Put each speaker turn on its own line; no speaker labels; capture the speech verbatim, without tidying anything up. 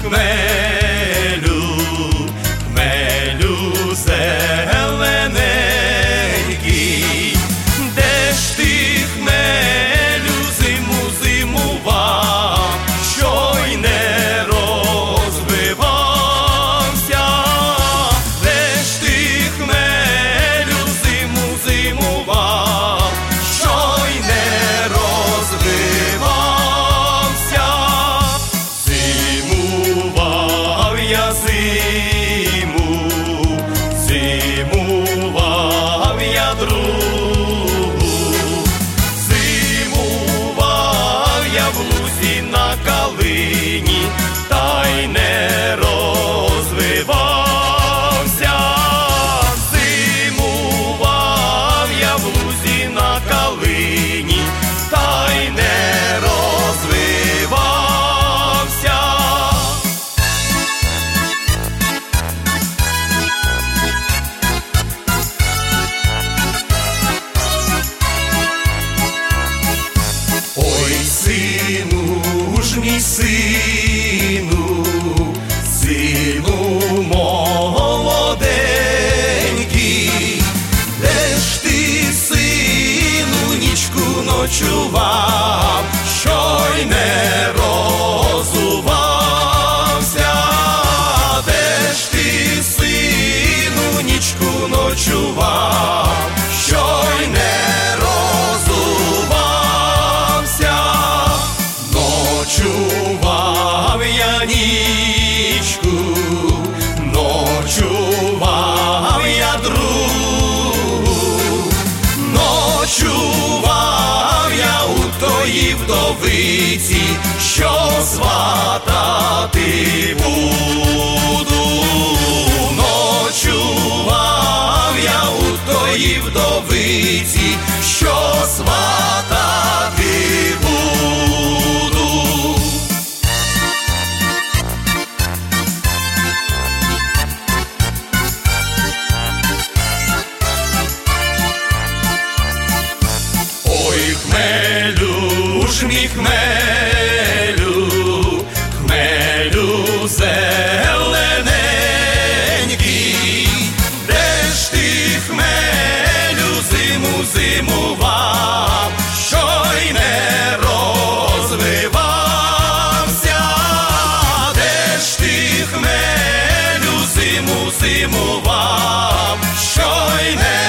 хмелю, хмелю зелененький, де ж ти, хмелю, зиму зимував, що й не розвивався? Де ж ти, хмелю, зиму зимував, що й не розвивався? Зимував я зиму, зимував я другу, зимував я в лузі на калині, та й не розвивався. Зимував я в лузі на калині, та й не розвивався. Ой, сину ж мій, сину, сину молоденький, де ж ти, сину, нічку ночував, що й не розувався? Де ж ти, сину, нічку ночував, що й не розувався? Ночував я нічку, ночував я другу, ночував я у тої вдовиці, що сватати буду. Ночував я у тої вдовиці, що сватати буду. Ой, хмелю ж мій, хмелю, хмелю зелененький, де ж ти, хмелю, зиму зимував, що й не розвивався? Де ж ти, хмелю, зиму зимував, що й не